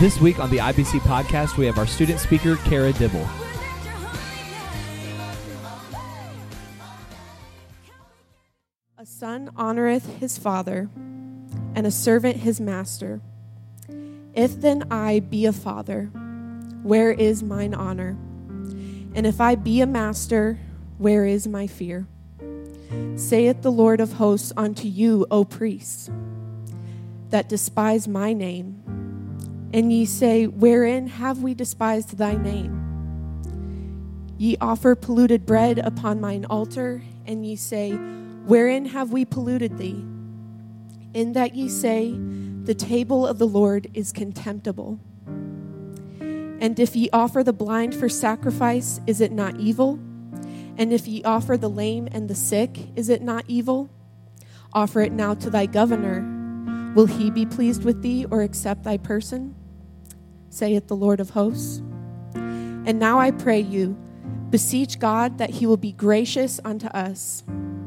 This week on the IBC podcast, we have our student speaker, Kara Dibble. A son honoreth his father, and a servant his master. If then I be a father, where is mine honor? And if I be a master, where is my fear? Saith the Lord of hosts unto you, O priests, that despise my name. And ye say, wherein have we despised thy name? Ye offer polluted bread upon mine altar, and ye say, wherein have we polluted thee? In that ye say, the table of the Lord is contemptible. And if ye offer the blind for sacrifice, is it not evil? And if ye offer the lame and the sick, is it not evil? Offer it now to thy governor. Will he be pleased with thee, or accept thy person? Saith the Lord of hosts. And now I pray you, beseech God that he will be gracious unto us.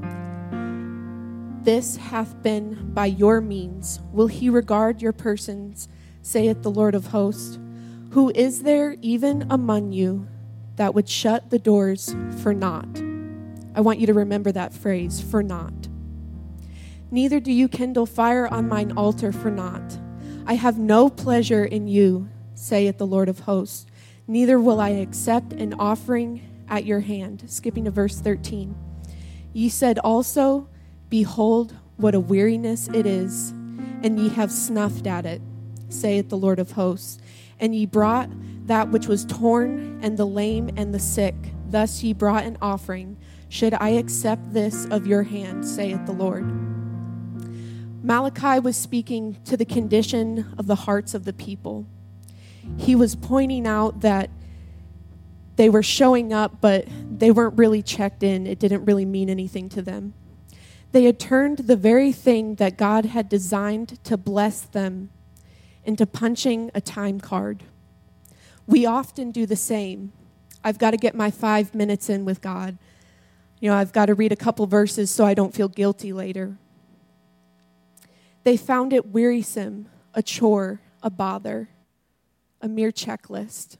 This hath been by your means. Will he regard your persons, saith the Lord of hosts? Who is there even among you that would shut the doors for naught? I want you to remember that phrase, for naught. Neither do you kindle fire on mine altar for naught. I have no pleasure in you, saith the Lord of hosts. Neither will I accept an offering at your hand. Skipping to verse 13. Ye said also, behold, what a weariness it is, and ye have snuffed at it, saith the Lord of hosts. And ye brought that which was torn, and the lame, and the sick. Thus ye brought an offering. Should I accept this of your hand, saith the Lord? Malachi was speaking to the condition of the hearts of the people. He was pointing out that they were showing up, but they weren't really checked in. It didn't really mean anything to them. They had turned the very thing that God had designed to bless them into punching a time card. We often do the same. I've got to get my 5 minutes in with God. I've got to read a couple verses so I don't feel guilty later. They found it wearisome, a chore, a bother, a mere checklist.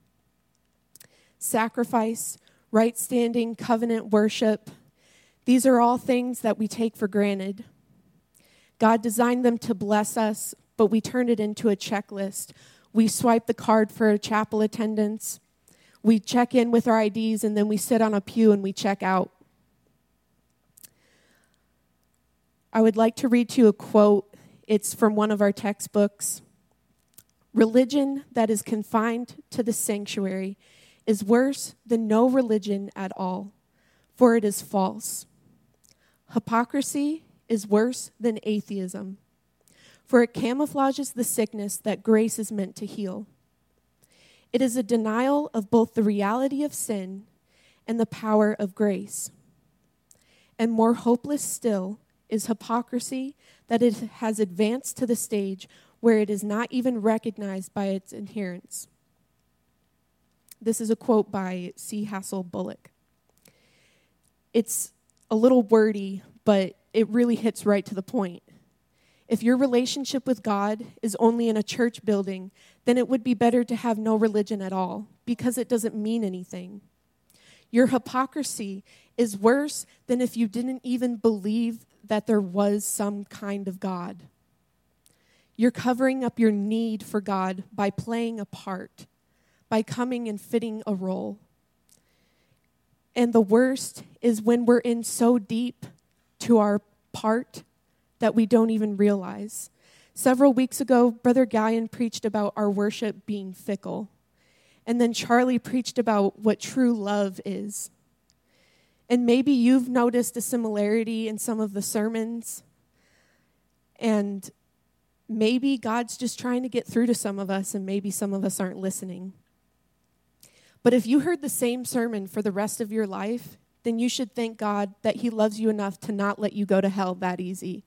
Sacrifice, right standing, covenant worship, these are all things that we take for granted. God designed them to bless us, but we turn it into a checklist. We swipe the card for a chapel attendance. We check in with our IDs, and then we sit on a pew and we check out. I would like to read to you a quote. It's from one of our textbooks. Religion that is confined to the sanctuary is worse than no religion at all, for it is false. Hypocrisy is worse than atheism, for it camouflages the sickness that grace is meant to heal. It is a denial of both the reality of sin and the power of grace. And more hopeless still is hypocrisy that it has advanced to the stage where it is not even recognized by its adherents. This is a quote by C. Hassel Bullock. It's a little wordy, but it really hits right to the point. If your relationship with God is only in a church building, then it would be better to have no religion at all, because it doesn't mean anything. Your hypocrisy is worse than if you didn't even believe that there was some kind of God. You're covering up your need for God by playing a part, by coming and fitting a role. And the worst is when we're in so deep to our part that we don't even realize. Several weeks ago, Brother Gallion preached about our worship being fickle. And then Charlie preached about what true love is. And maybe you've noticed a similarity in some of the sermons. And maybe God's just trying to get through to some of us, and maybe some of us aren't listening. But if you heard the same sermon for the rest of your life, then you should thank God that he loves you enough to not let you go to hell that easy.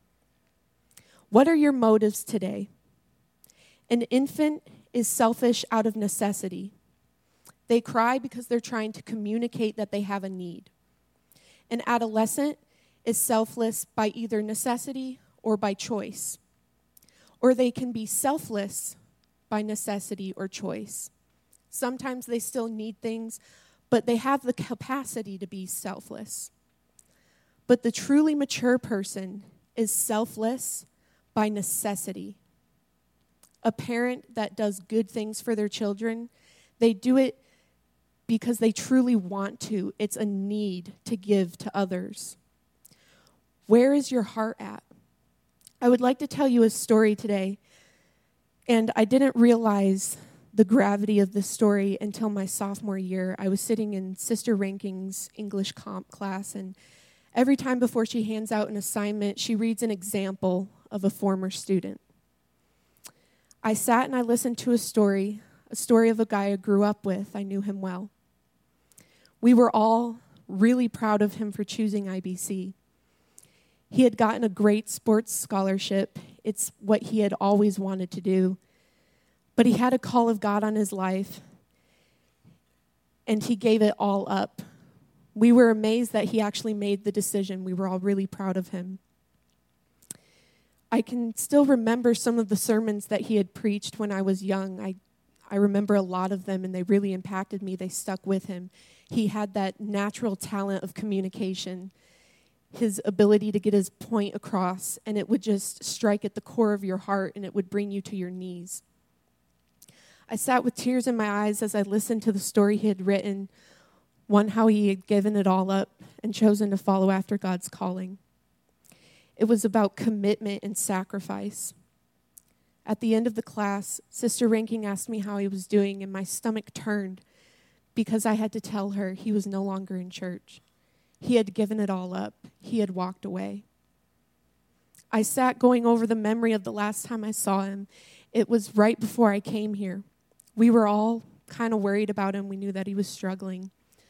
What are your motives today? An infant is selfish out of necessity. They cry because they're trying to communicate that they have a need. An adolescent is selfless by either necessity or by choice. Or they can be selfless by necessity or choice. Sometimes they still need things, but they have the capacity to be selfless. But the truly mature person is selfless by necessity. A parent that does good things for their children, they do it because they truly want to. It's a need to give to others. Where is your heart at? I would like to tell you a story today, and I didn't realize the gravity of this story until my sophomore year. I was sitting in Sister Ranking's English comp class, and every time before she hands out an assignment, she reads an example of a former student. I sat and I listened to a story of a guy I grew up with. I knew him well. We were all really proud of him for choosing IBC. He had gotten a great sports scholarship. It's what he had always wanted to do. But he had a call of God on his life, and he gave it all up. We were amazed that he actually made the decision. We were all really proud of him. I can still remember some of the sermons that he had preached when I was young. I remember a lot of them, and they really impacted me. They stuck with him. He had that natural talent of communication, his ability to get his point across, and it would just strike at the core of your heart, and it would bring you to your knees. I sat with tears in my eyes as I listened to the story he had written, one how he had given it all up and chosen to follow after God's calling. It was about commitment and sacrifice. At the end of the class, Sister Ranking asked me how he was doing, and my stomach turned because I had to tell her he was no longer in church. He had given it all up. He had walked away. I sat going over the memory of the last time I saw him. It was right before I came here. We were all kind of worried about him. We knew that he was struggling.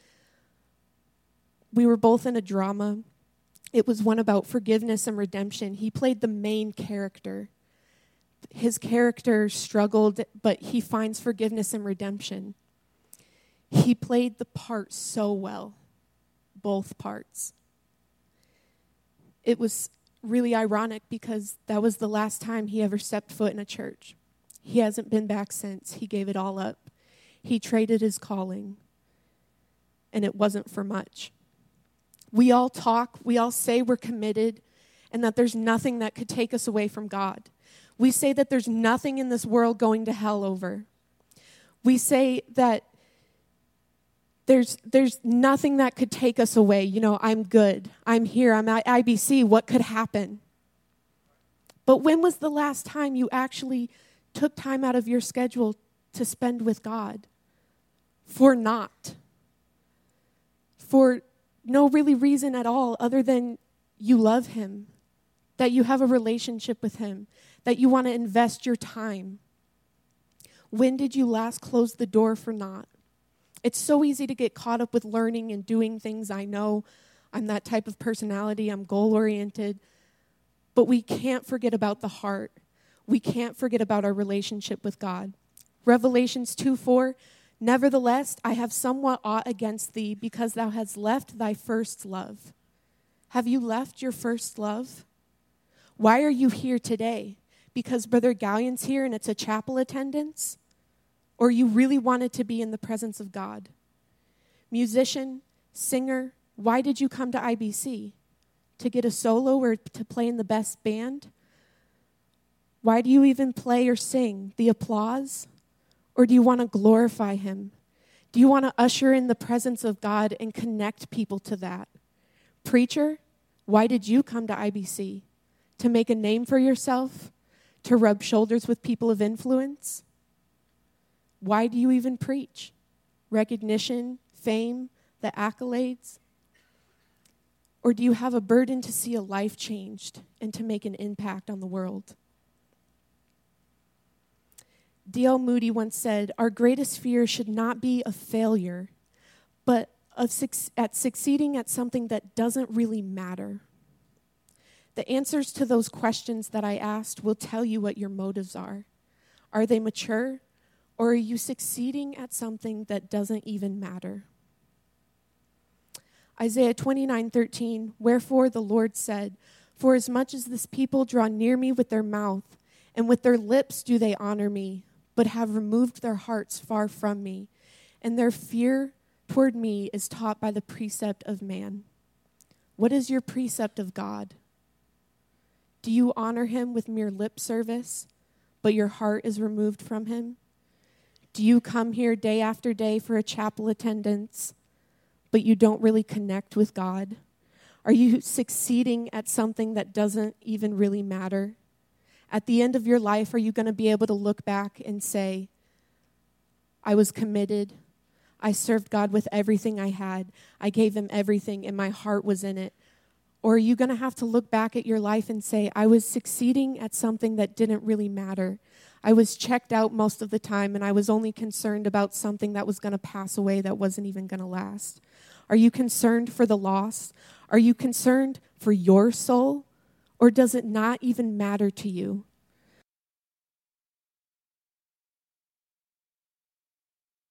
We were both in a drama. It was one about forgiveness and redemption. He played the main character. His character struggled, but he finds forgiveness and redemption. He played the part so well, both parts. It was really ironic because that was the last time he ever stepped foot in a church. He hasn't been back since. He gave it all up. He traded his calling, and it wasn't for much. We all talk, we all say we're committed, and that there's nothing that could take us away from God. We say that there's nothing in this world going to hell over. We say that there's nothing that could take us away. You know, I'm good. I'm here. I'm at IBC. What could happen? But when was the last time you actually took time out of your schedule to spend with God? For naught. For no really reason at all other than you love him, that you have a relationship with him, that you want to invest your time. When did you last close the door for naught? It's so easy to get caught up with learning and doing things. I know I'm that type of personality. I'm goal-oriented. But we can't forget about the heart. We can't forget about our relationship with God. Revelations 2:4, nevertheless, I have somewhat aught against thee, because thou hast left thy first love. Have you left your first love? Why are you here today? Because Brother Gallion's here and it's a chapel attendance? Or you really wanted to be in the presence of God? Musician, singer, why did you come to IBC? To get a solo or to play in the best band? Why do you even play or sing? The applause? Or do you want to glorify him? Do you want to usher in the presence of God and connect people to that? Preacher, why did you come to IBC? To make a name for yourself? To rub shoulders with people of influence? Why do you even preach? Recognition, fame, the accolades? Or do you have a burden to see a life changed and to make an impact on the world? D.L. Moody once said, our greatest fear should not be of failure, but at succeeding at something that doesn't really matter. The answers to those questions that I asked will tell you what your motives are. Are they mature, or are you succeeding at something that doesn't even matter? Isaiah 29:13, wherefore the Lord said, for as much as this people draw near me with their mouth, and with their lips do they honor me, but have removed their hearts far from me, and their fear toward me is taught by the precept of man. What is your precept of God? Do you honor him with mere lip service, but your heart is removed from him? Do you come here day after day for a chapel attendance, but you don't really connect with God? Are you succeeding at something that doesn't even really matter? At the end of your life, are you going to be able to look back and say, I was committed, I served God with everything I had, I gave him everything, and my heart was in it? Or are you going to have to look back at your life and say, I was succeeding at something that didn't really matter? I was checked out most of the time, and I was only concerned about something that was going to pass away that wasn't even going to last. Are you concerned for the lost? Are you concerned for your soul? Or does it not even matter to you?